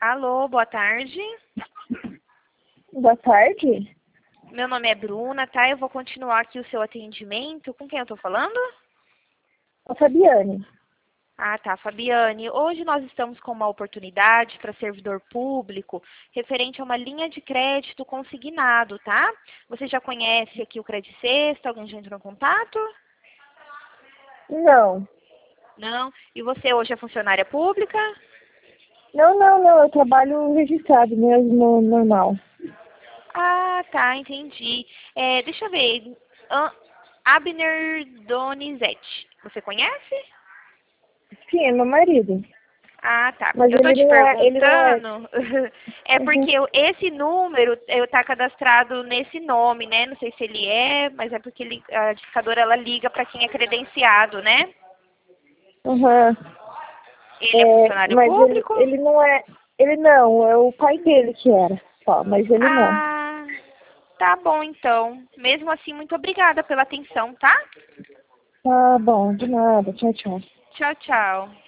Alô, boa tarde. Boa tarde. Meu nome é Bruna, tá? Eu vou continuar aqui o seu atendimento. Com quem eu tô falando? A Fabiane. Ah, tá, Fabiane. Hoje nós estamos com uma oportunidade para servidor público referente a uma linha de crédito consignado, tá? Você já conhece aqui o Credit Sexta? Alguém já entrou em contato? Não. Não? E você hoje é funcionária pública? Não. Eu trabalho registrado mesmo, normal. Ah, tá, entendi. Deixa eu ver. Abner Donizete. Você conhece? Sim, é meu marido. Ah, tá. Mas Eu tô te ele não é. perguntando, é Uhum. porque esse número eu tá cadastrado nesse nome, né? Não sei se ele é, mas é porque a edificadora ela liga para quem é credenciado, né? Uhum. Ele é funcionário Mas público? ele não é. Ele não, é o pai dele que era. Só, mas ele não. Ah, tá bom então. Mesmo assim, muito obrigada pela atenção, tá? Tá bom, de nada. Tchau, tchau. Tchau, tchau.